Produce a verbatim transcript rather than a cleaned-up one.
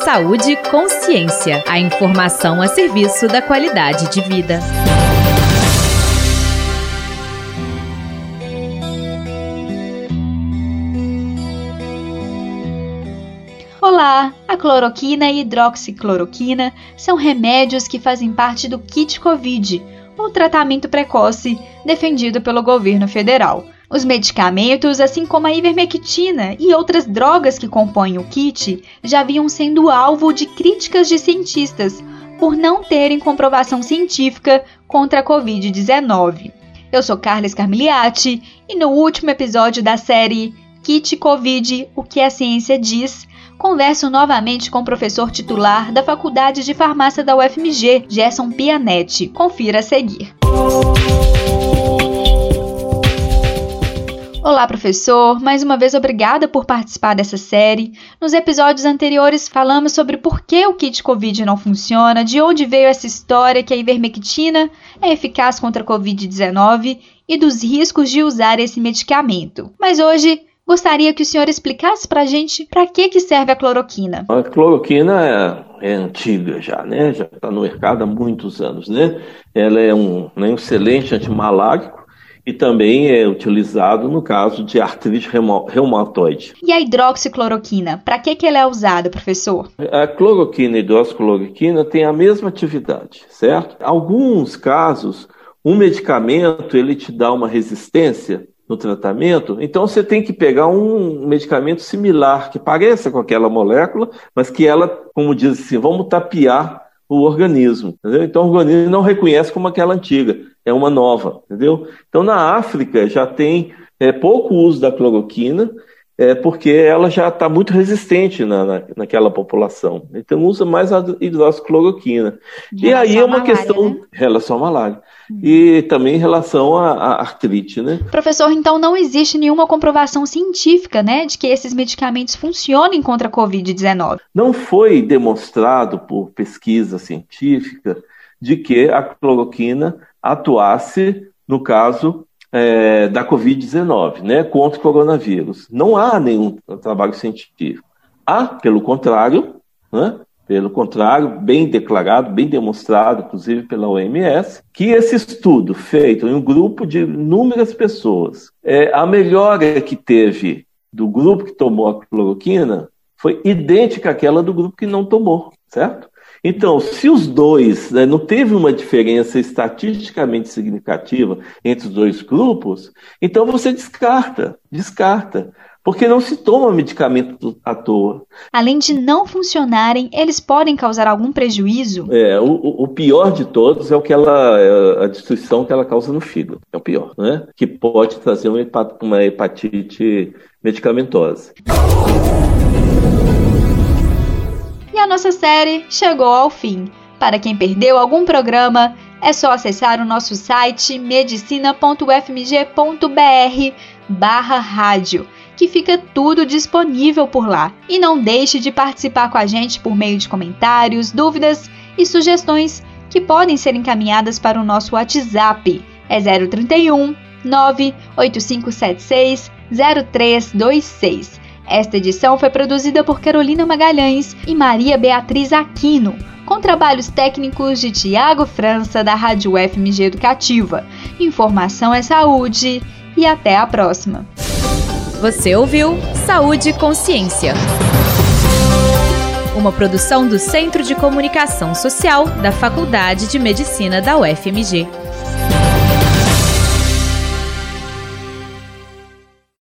Saúde e Consciência. A informação a serviço da qualidade de vida. Olá! A cloroquina e hidroxicloroquina são remédios que fazem parte do kit Covid, ou tratamento precoce, defendido pelo governo federal. Os medicamentos, assim como a ivermectina e outras drogas que compõem o kit, já vinham sendo alvo de críticas de cientistas por não terem comprovação científica contra a covid dezenove. Eu sou Carla Scarmigliati e no último episódio da série Kit Covid, o que a ciência diz, converso novamente com o professor titular da Faculdade de Farmácia da U F M G, Gerson Pianetti. Confira a seguir. Olá, professor! Mais uma vez, obrigada por participar dessa série. Nos episódios anteriores, falamos sobre por que o kit Covid não funciona, de onde veio essa história que a ivermectina é eficaz contra a covid dezenove e dos riscos de usar esse medicamento. Mas hoje, gostaria que o senhor explicasse para a gente para que, que serve a cloroquina. A cloroquina é, é antiga já, né? Já está no mercado há muitos anos, né? Ela é um, né, um excelente antimalárico e também é utilizado no caso de artrite reumatoide. E a hidroxicloroquina, para que, que ela é usada, professor? A cloroquina e a hidroxicloroquina têm a mesma atividade, certo? Em alguns casos, um medicamento ele te dá uma resistência no tratamento, então você tem que pegar um medicamento similar, que pareça com aquela molécula, mas que ela, como diz assim, vamos tapear o organismo, entendeu? Então o organismo não reconhece como aquela antiga, é uma nova, entendeu? Então na África já tem é, pouco uso da cloroquina, é, porque ela já está muito resistente na, na, naquela população, então usa mais a hidroxicloroquina. E aí é uma malária, questão, né? Relação à malária. E também em relação à, à artrite, né? Professor, então não existe nenhuma comprovação científica, né, de que esses medicamentos funcionem contra a covid dezenove? Não foi demonstrado por pesquisa científica de que a cloroquina atuasse no caso é, da covid dezenove, né, contra o coronavírus. Não há nenhum trabalho científico. Há, pelo contrário, né? Pelo contrário, bem declarado, bem demonstrado, inclusive pela O M S, que esse estudo feito em um grupo de inúmeras pessoas, é, a melhora que teve do grupo que tomou a cloroquina foi idêntica àquela do grupo que não tomou, certo? Então, se os dois, né, não teve uma diferença estatisticamente significativa entre os dois grupos, então você descarta, descarta. Porque não se toma medicamento à toa. Além de não funcionarem, eles podem causar algum prejuízo? É, o, o pior de todos é o que ela, é a destruição que ela causa no fígado. É o pior, né? Que pode trazer uma, hepat, uma hepatite medicamentosa. E a nossa série chegou ao fim. Para quem perdeu algum programa, é só acessar o nosso site medicina ponto u f m g ponto b r barra rádio. Que fica tudo disponível por lá. E não deixe de participar com a gente por meio de comentários, dúvidas e sugestões que podem ser encaminhadas para o nosso WhatsApp. É zero trinta e um, nove oito cinco sete seis, zero três dois seis. Esta edição foi produzida por Carolina Magalhães e Maria Beatriz Aquino, com trabalhos técnicos de Tiago França, da Rádio U F M G Educativa. Informação é saúde e até a próxima. Você ouviu Saúde e Consciência, uma produção do Centro de Comunicação Social da Faculdade de Medicina da U F M G.